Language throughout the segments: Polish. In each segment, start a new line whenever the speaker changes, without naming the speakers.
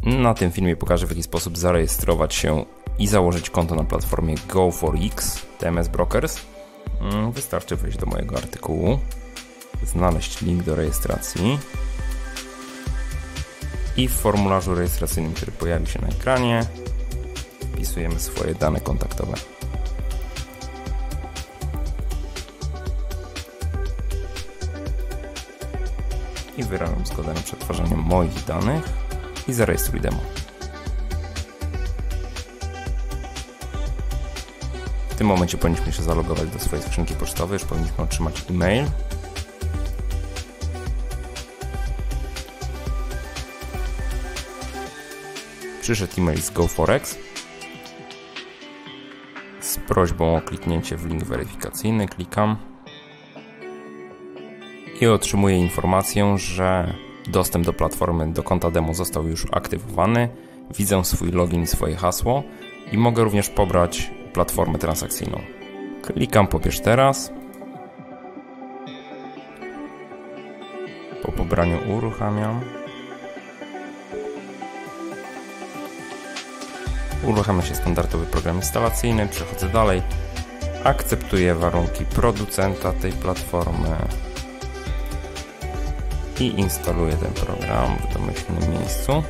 Na tym filmie pokażę, w jaki sposób zarejestrować się i założyć konto na platformie Go4X TMS Brokers. Wystarczy wejść do mojego artykułu, znaleźć link do rejestracji i w formularzu rejestracyjnym, który pojawi się na ekranie, wpisujemy swoje dane kontaktowe. I wyrażam zgodę na przetwarzanie moich danych i zarejestruj demo. W tym momencie powinniśmy się zalogować do swojej skrzynki pocztowej, już powinniśmy otrzymać e-mail. Przyszedł e-mail z Go4X z prośbą o kliknięcie w link weryfikacyjny. Klikam i otrzymuję informację, że dostęp do platformy, do konta demo został już aktywowany. Widzę swój login i swoje hasło i mogę również pobrać platformę transakcyjną. Klikam pobierz teraz. Po pobraniu uruchamiam. Uruchamia się standardowy program instalacyjny. Przechodzę dalej. Akceptuję warunki producenta tej platformy i instaluję ten program w domyślnym miejscu.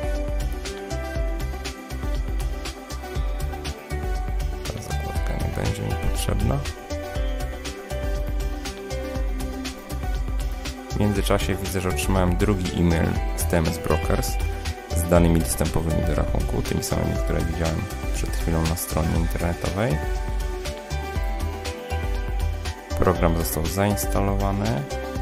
Ta zakładka nie będzie mi potrzebna. W międzyczasie widzę, że otrzymałem drugi e-mail z TMS Brokers z danymi dostępowymi do rachunku, tymi samymi, które widziałem przed chwilą na stronie internetowej. Program został zainstalowany.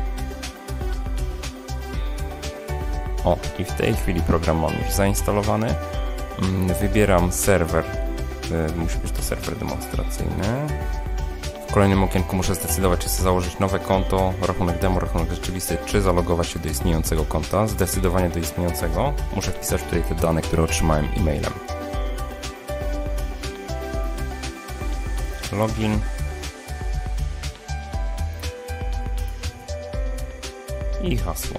O, i w tej chwili program mam już zainstalowany. Wybieram serwer. Musi być to serwer demonstracyjny. W kolejnym okienku muszę zdecydować, czy chcę założyć nowe konto, rachunek demo, rachunek rzeczywisty, czy zalogować się do istniejącego konta. Zdecydowanie do istniejącego. Muszę wpisać tutaj te dane, które otrzymałem e-mailem. Login. I hasło.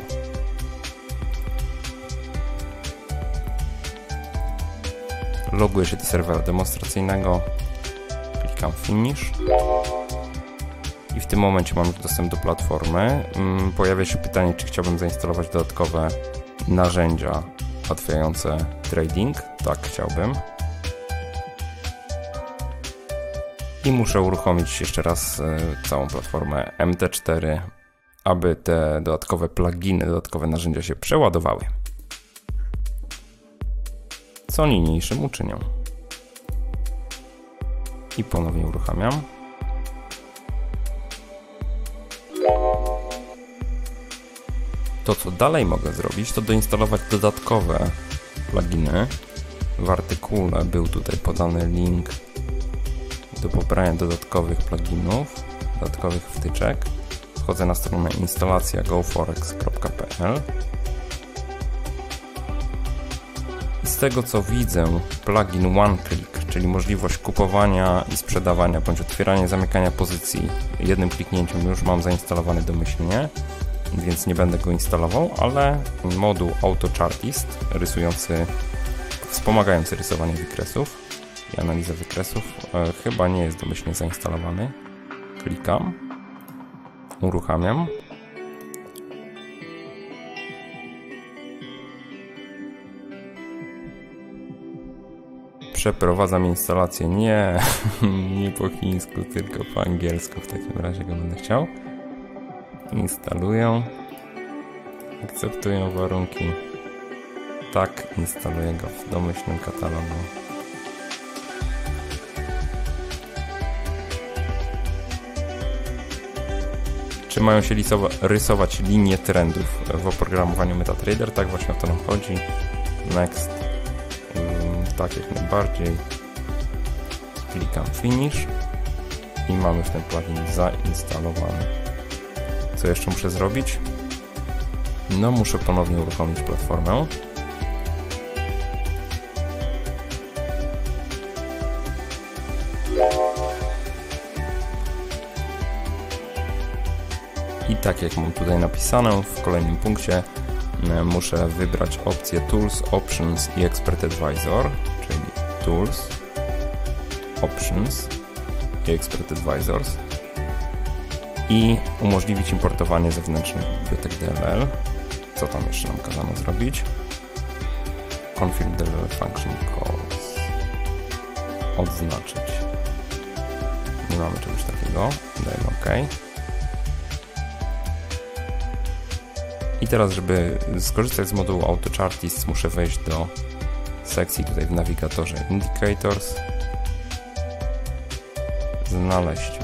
Loguję się do serwera demonstracyjnego. Klikam Finish. I w tym momencie mam już dostęp do platformy. Pojawia się pytanie, czy chciałbym zainstalować dodatkowe narzędzia ułatwiające trading. Tak, chciałbym. I muszę uruchomić jeszcze raz całą platformę MT4, aby te dodatkowe pluginy, dodatkowe narzędzia się przeładowały. Co niniejszym uczynię. I ponownie uruchamiam. To, co dalej mogę zrobić, to doinstalować dodatkowe pluginy. W artykule był tutaj podany link do pobrania dodatkowych pluginów, dodatkowych wtyczek. Wchodzę na stronę instalacja go4x.pl. Z tego, co widzę, plugin One Click, czyli możliwość kupowania i sprzedawania bądź otwierania i zamykania pozycji jednym kliknięciem już mam zainstalowany domyślnie, więc nie będę go instalował, ale moduł AutoChartist wspomagający rysowanie wykresów i analizę wykresów chyba nie jest domyślnie zainstalowany. Klikam, uruchamiam. Przeprowadzam instalację nie po chińsku, tylko po angielsku. W takim razie go będę chciał. Instaluję. Akceptuję warunki. Tak, instaluję go w domyślnym katalogu. Czy mają się rysować linie trendów w oprogramowaniu MetaTrader? Tak właśnie o to nam chodzi. Next. Tak, jak najbardziej. Klikam Finish i mamy już ten plugin zainstalowany. Co jeszcze muszę zrobić? No, muszę ponownie uruchomić platformę. I tak jak mam tutaj napisane w kolejnym punkcie, muszę wybrać opcję Tools, Options i Expert Advisor, czyli Tools, Options i Expert Advisors i umożliwić importowanie zewnętrznych bibliotek DLL. Co tam jeszcze nam kazano zrobić? Confirm DLL function calls. Odznaczyć. Nie mamy czegoś takiego. Dajemy OK. I teraz, żeby skorzystać z modułu AutoChartist, muszę wejść do sekcji tutaj w nawigatorze Indicators, znaleźć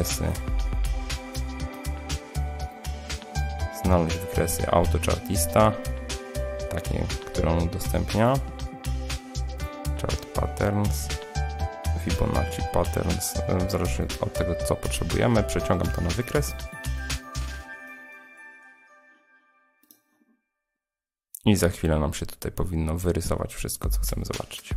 wykresy AutoChartista, takie, które on udostępnia, Chart Patterns, Fibonacci Patterns, zależy od tego, co potrzebujemy, przeciągam to na wykres. I za chwilę nam się tutaj powinno wyrysować wszystko, co chcemy zobaczyć.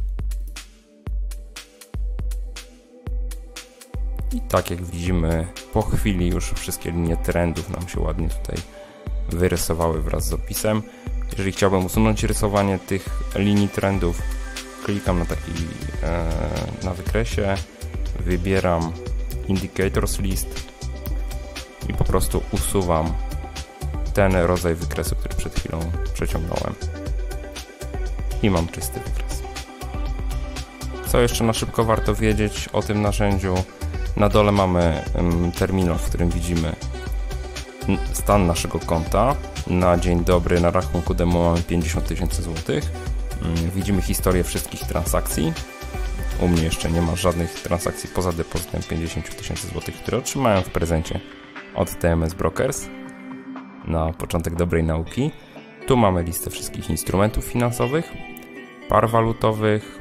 I tak jak widzimy, po chwili już wszystkie linie trendów nam się ładnie tutaj wyrysowały wraz z opisem. Jeżeli chciałbym usunąć rysowanie tych linii trendów, klikam na wykresie, wybieram Indicators List i po prostu usuwam ten rodzaj wykresu, który przed chwilą przeciągnąłem. I mam czysty wykres. Co jeszcze na szybko warto wiedzieć o tym narzędziu? Na dole mamy terminal, w którym widzimy stan naszego konta. Na dzień dobry na rachunku demo mamy 50 000 złotych. Widzimy historię wszystkich transakcji. U mnie jeszcze nie ma żadnych transakcji poza depozytem 50 000 złotych, które otrzymałem w prezencie od TMS Brokers. Na początek dobrej nauki. Tu mamy listę wszystkich instrumentów finansowych, par walutowych,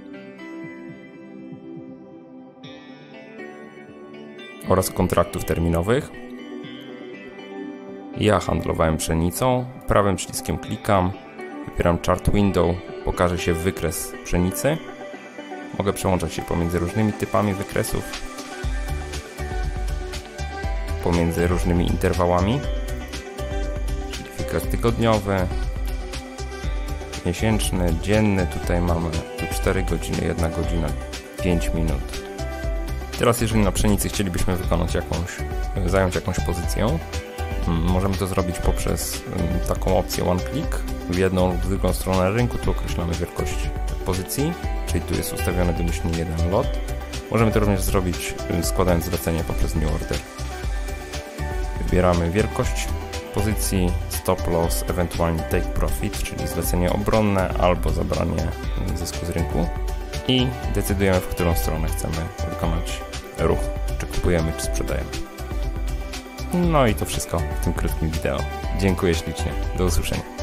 oraz kontraktów terminowych. Ja handlowałem pszenicą, prawym przyciskiem klikam, wybieram Chart Window, pokaże się wykres pszenicy. Mogę przełączać się pomiędzy różnymi typami wykresów, pomiędzy różnymi interwałami. Wykres tygodniowy, miesięczny, dzienny, tutaj mamy 4 godziny, 1 godzina, 5 minut. Teraz jeżeli na pszenicy chcielibyśmy zająć jakąś pozycję, możemy to zrobić poprzez taką opcję One Click w jedną lub drugą stronę rynku. Tu określamy wielkość pozycji, czyli tu jest ustawiony domyślnie 1 lot. Możemy to również zrobić składając zlecenie poprzez New Order. Wybieramy wielkość pozycji, stop loss, ewentualnie take profit, czyli zlecenie obronne albo zabranie zysku z rynku i decydujemy, w którą stronę chcemy wykonać ruch, czy kupujemy, czy sprzedajemy. No i to wszystko w tym krótkim wideo. Dziękuję ślicznie, do usłyszenia.